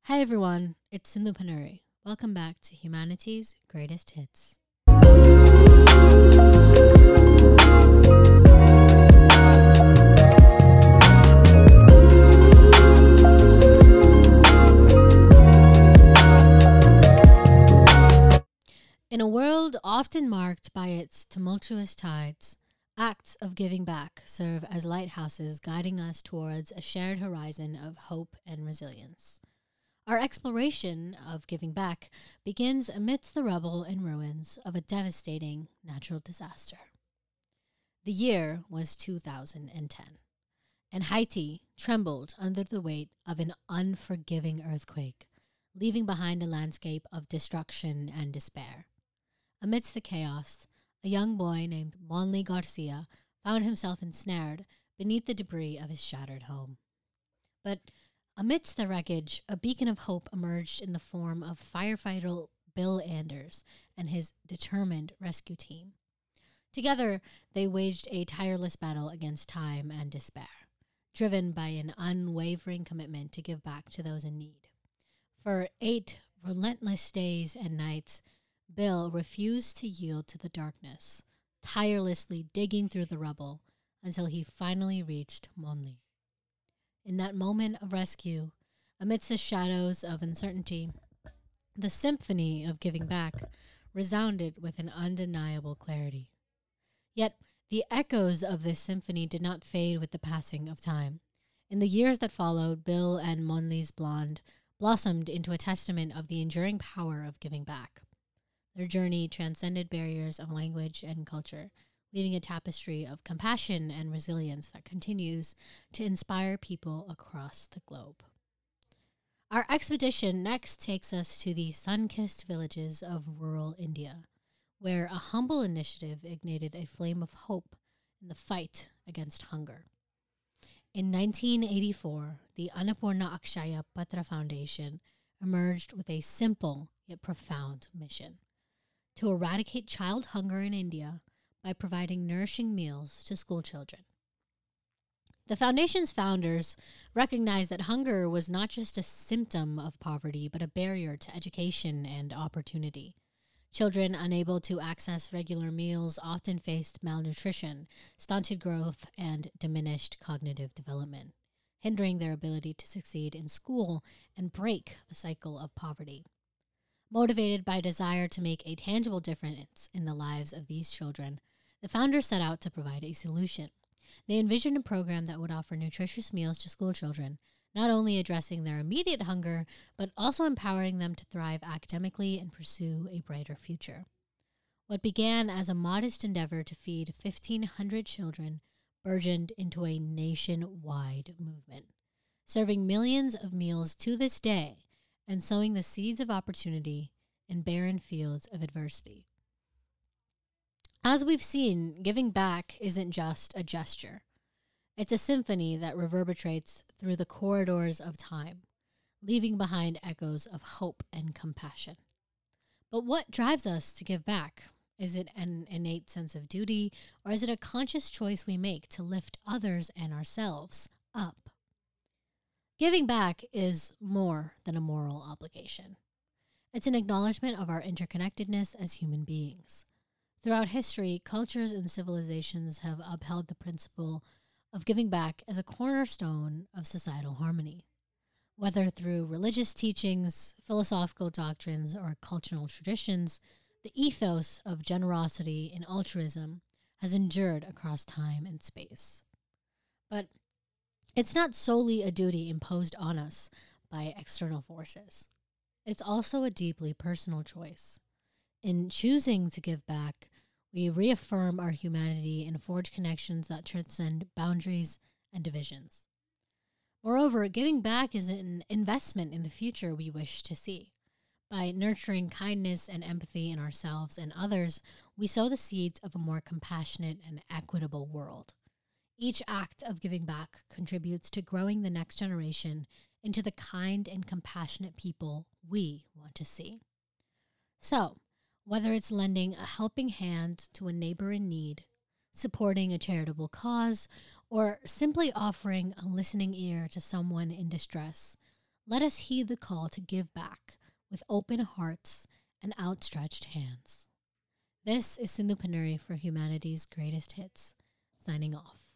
Hi everyone, it's Sindhu Panuri. Welcome back to Humanity's Greatest Hits. In a world often marked by its tumultuous tides, acts of giving back serve as lighthouses guiding us towards a shared horizon of hope and resilience. Our exploration of giving back begins amidst the rubble and ruins of a devastating natural disaster. The year was 2010, and Haiti trembled under the weight of an unforgiving earthquake, leaving behind a landscape of destruction and despair. Amidst the chaos, a young boy named Monly Garcia found himself ensnared beneath the debris of his shattered home. But amidst the wreckage, a beacon of hope emerged in the form of firefighter Bill Anders and his determined rescue team. Together, they waged a tireless battle against time and despair, driven by an unwavering commitment to give back to those in need. For 8 relentless days and nights, Bill refused to yield to the darkness, tirelessly digging through the rubble until he finally reached Monly. In that moment of rescue, amidst the shadows of uncertainty, the symphony of giving back resounded with an undeniable clarity. Yet, the echoes of this symphony did not fade with the passing of time. In the years that followed, Bill and Monly's blonde blossomed into a testament of the enduring power of giving back. Their journey transcended barriers of language and culture, weaving a tapestry of compassion and resilience that continues to inspire people across the globe. Our expedition next takes us to the sun-kissed villages of rural India, where a humble initiative ignited a flame of hope in the fight against hunger. In 1984, the Annapurna Akshaya Patra Foundation emerged with a simple yet profound mission: to eradicate child hunger in India by providing nourishing meals to school children. The foundation's founders recognized that hunger was not just a symptom of poverty, but a barrier to education and opportunity. Children unable to access regular meals often faced malnutrition, stunted growth, and diminished cognitive development, hindering their ability to succeed in school and break the cycle of poverty. Motivated by a desire to make a tangible difference in the lives of these children, the founders set out to provide a solution. They envisioned a program that would offer nutritious meals to school children, not only addressing their immediate hunger, but also empowering them to thrive academically and pursue a brighter future. What began as a modest endeavor to feed 1,500 children burgeoned into a nationwide movement, serving millions of meals to this day and sowing the seeds of opportunity in barren fields of adversity. As we've seen, giving back isn't just a gesture. It's a symphony that reverberates through the corridors of time, leaving behind echoes of hope and compassion. But what drives us to give back? Is it an innate sense of duty, or is it a conscious choice we make to lift others and ourselves up? Giving back is more than a moral obligation. It's an acknowledgement of our interconnectedness as human beings. Throughout history, cultures and civilizations have upheld the principle of giving back as a cornerstone of societal harmony. Whether through religious teachings, philosophical doctrines, or cultural traditions, the ethos of generosity and altruism has endured across time and space. But it's not solely a duty imposed on us by external forces. It's also a deeply personal choice. In choosing to give back, we reaffirm our humanity and forge connections that transcend boundaries and divisions. Moreover, giving back is an investment in the future we wish to see. By nurturing kindness and empathy in ourselves and others, we sow the seeds of a more compassionate and equitable world. Each act of giving back contributes to growing the next generation into the kind and compassionate people we want to see. So, whether it's lending a helping hand to a neighbor in need, supporting a charitable cause, or simply offering a listening ear to someone in distress, Let us heed the call to give back with open hearts and outstretched hands. This is Sindhu Panuri for Humanity's Greatest Hits, signing off.